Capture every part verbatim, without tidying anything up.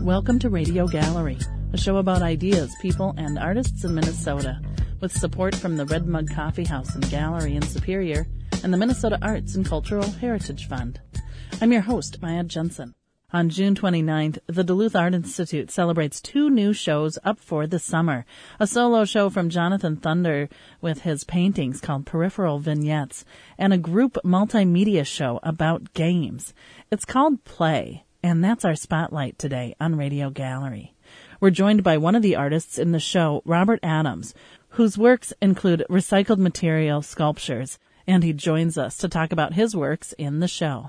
Welcome to Radio Gallery, a show about ideas, people, and artists in Minnesota, with support from the Red Mug Coffee House and Gallery in Superior and the Minnesota Arts and Cultural Heritage Fund. I'm your host, Maya Jensen. On June twenty-ninth, the Duluth Art Institute celebrates two new shows up for the summer. A solo show from Jonathan Thunder with his paintings called Peripheral Vignettes, and a group multimedia show about games. It's called Play, and that's our spotlight today on Radio Gallery. We're joined by one of the artists in the show, Robert Adams, whose works include recycled material sculptures, and he joins us to talk about his works in the show.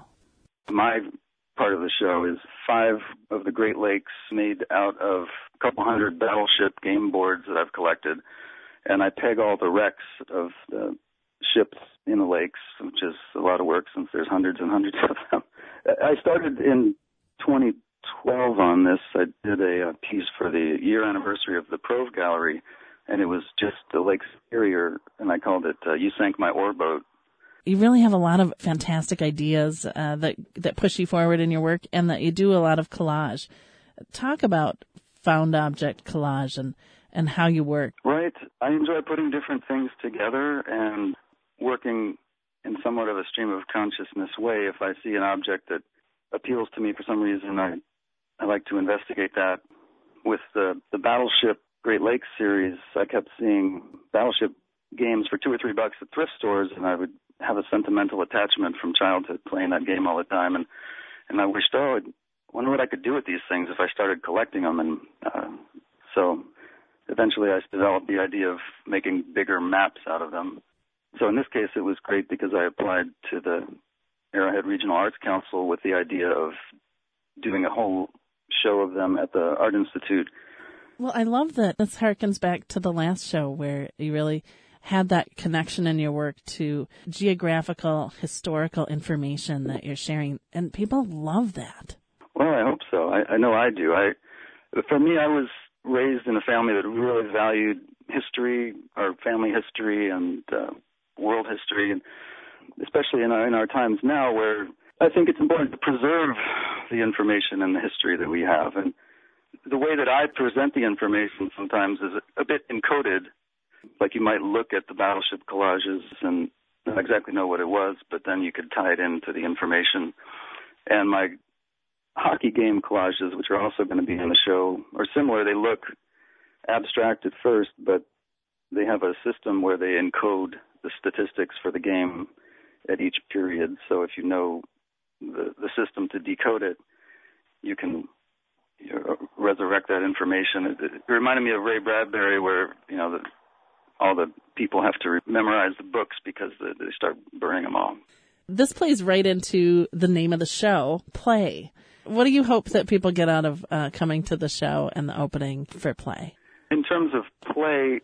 My part of the show is five of the Great Lakes made out of a couple hundred battleship game boards that I've collected, and I peg all the wrecks of the ships in the lakes, which is a lot of work since there's hundreds and hundreds of them. I started in twenty twelve on this. I did a, a piece for the year anniversary of the Prove Gallery, and it was just the Lake Superior, and I called it uh, You Sank My Ore Boat. You really have a lot of fantastic ideas uh, that that push you forward in your work, and that you do a lot of collage. Talk about found object collage and, and how you work. Right. I enjoy putting different things together and working in somewhat of a stream of consciousness way. If I see an object that appeals to me for some reason, I, I like to investigate that. With the, the Battleship Great Lakes series, I kept seeing Battleship games for two or three bucks at thrift stores, and I would have a sentimental attachment from childhood playing that game all the time, and and I wished, oh, I wonder what I could do with these things if I started collecting them. And uh, so eventually I developed the idea of making bigger maps out of them. So in this case, it was great because I applied to the Arrowhead Regional Arts Council with the idea of doing a whole show of them at the Art Institute. Well, I love that this harkens back to the last show where you really had that connection in your work to geographical, historical information that you're sharing, and people love that. Well, I hope so. I, I know I do. I, for me, I was raised in a family that really valued history, our family history, and uh, world history, and especially in our, in our times now, where I think it's important to preserve the information and the history that we have. And the way that I present the information sometimes is a, a bit encoded. Like you might look at the battleship collages and not exactly know what it was, but then you could tie it into the information. And my hockey game collages, which are also going to be in the show, are similar. They look abstract at first, but they have a system where they encode the statistics for the game at each period. So if you know the, the system to decode it, you can you know, resurrect that information. It, it reminded me of Ray Bradbury, where, you know, the all the people have to memorize the books because they, they start burning them all. This plays right into the name of the show, Play. What do you hope that people get out of uh, coming to the show and the opening for Play? In terms of Play,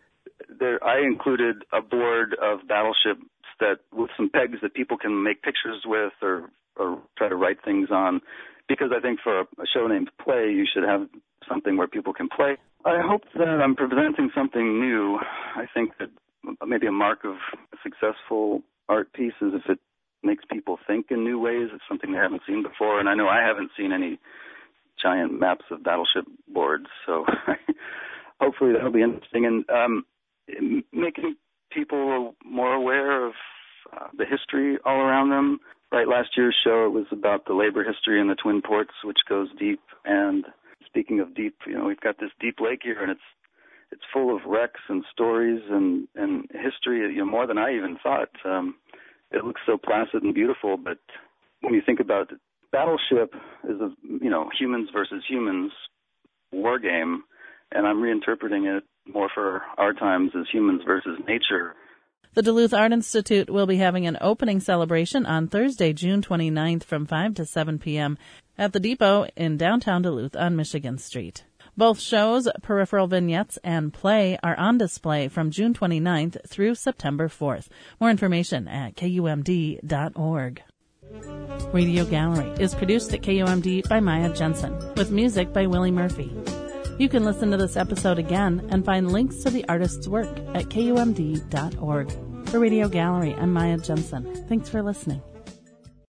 there I included a board of battleships that with some pegs that people can make pictures with or, or try to write things on, because I think for a, a show named Play, you should have something where people can play. I hope that I'm presenting something new. I think that maybe a mark of a successful art piece is if it makes people think in new ways. It's something they haven't seen before, and I know I haven't seen any giant maps of battleship boards, so hopefully that'll be interesting. And um, making people more aware of uh, the history all around them. Right, last year's show, it was about the labor history in the Twin Ports, which goes deep. And speaking of deep, you know, we've got this deep lake here, and it's it's full of wrecks and stories and, and history, you know, more than I even thought. Um, it looks so placid and beautiful, but when you think about it, Battleship is a, you know, humans versus humans war game, and I'm reinterpreting it more for our times as humans versus nature. The Duluth Art Institute will be having an opening celebration on Thursday, June twenty-ninth from five to seven p.m. at the Depot in downtown Duluth on Michigan Street. Both shows, Peripheral Vignettes and Play, are on display from June twenty-ninth through September fourth. More information at K U M D dot org. Radio Gallery is produced at K U M D by Maya Jensen, with music by Willie Murphy. You can listen to this episode again and find links to the artist's work at K U M D dot org. For Radio Gallery, I'm Maya Jensen. Thanks for listening.